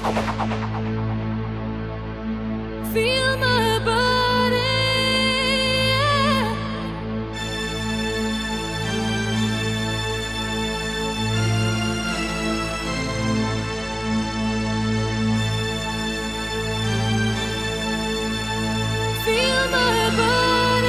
Feel my body, yeah. Feel my body,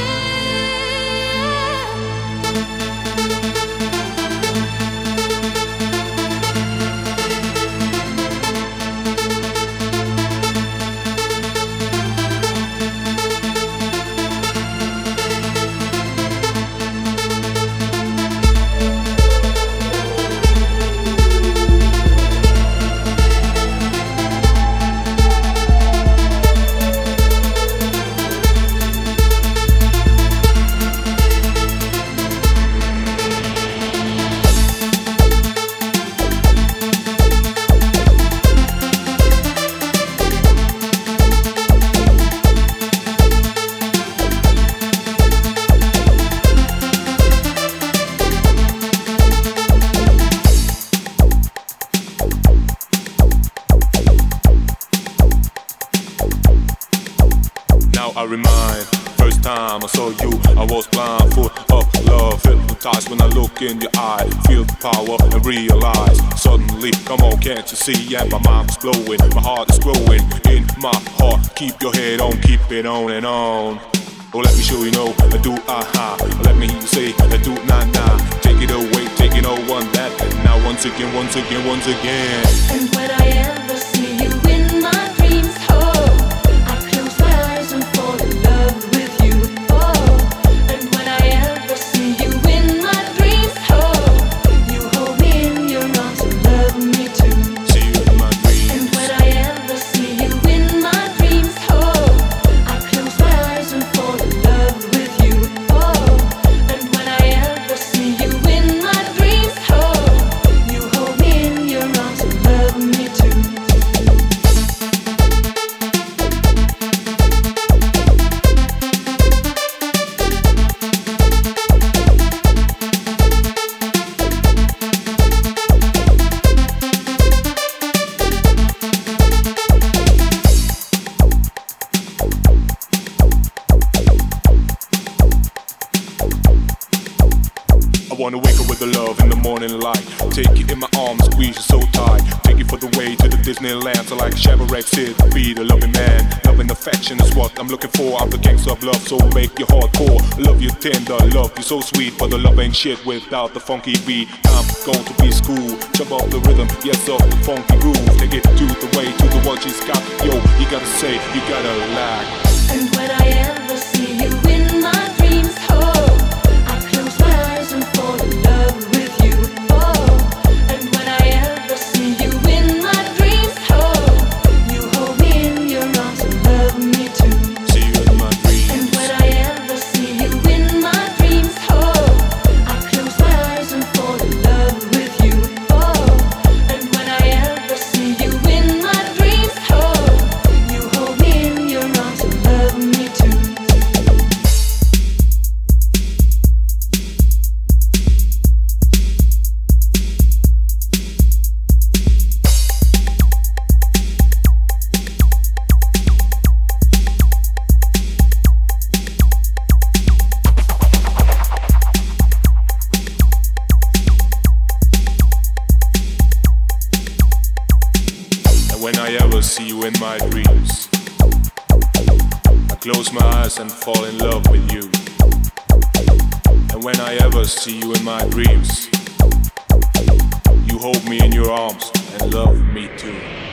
I remind, first time I saw you, I was blind, full of love, hypnotized when I look in your eye, feel the power and realize, suddenly, come on, can't you see, yeah, my mind's blowing, my heart is growing, in my heart, keep your head on, keep it on and on. Oh, let me show you know, I do aha, let me hear you say, I do nah, take it away, take it all one that, and now once again. and when I ever see you in my dreams, I close my eyes and fall in love with you, and when I ever see you in my dreams, you hold me in your arms and love me too. See you in my dreams. And when I ever see you in my dreams, I close my eyes and fall in love with you, and when I ever see you in my dreams, you hold me in your arms and love me too. I wanna wake up with the love in the morning light. Take you in my arms, squeeze you so tight. Take you for the way to the Disneyland. So like Shabarek said, be the loving man. Love and affection is what I'm looking for. I'm the gangster of love, so make you hardcore. Love you tender, love you so sweet. But the love ain't shit without the funky beat. I'm going to be school, jump off the rhythm, yes off the funky groove. Take it to the way, to the one she's got. Yo, you gotta say, you gotta like. And when I ever see you in my dreams, I close my eyes and fall in love with you, and when I ever see you in my dreams, you hold me in your arms and love me too. See you in my dreams. And when I ever see you in my dreams, I close my eyes and fall in love with you, and when I ever see you in my dreams, you hold me in your arms and love me too. When I ever see you in my dreams, I close my eyes and fall in love with you. And when I ever see you in my dreams, you hold me in your arms and love me too.